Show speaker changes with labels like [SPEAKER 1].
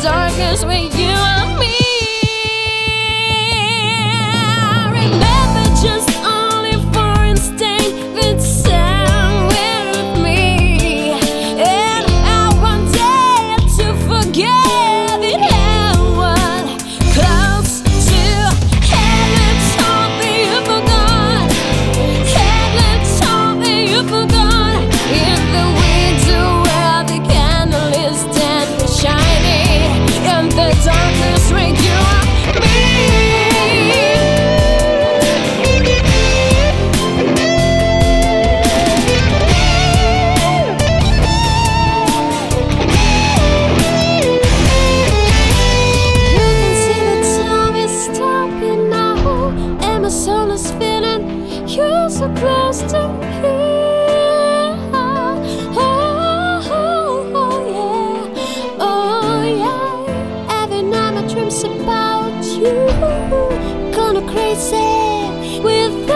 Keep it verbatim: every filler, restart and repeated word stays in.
[SPEAKER 1] darkness with you and me. Remember just only for instant that time with me, and I want day to forget it ever close to heaven. Told me you forgot, heaven told me you forgot. In the window where the candle is standing shining, in the darkness with you and me. You can see the time is stopping now, and my soul is feeling you're so close to me. Oh, oh, oh, yeah, oh yeah. Every night my dreams about you, gone crazy with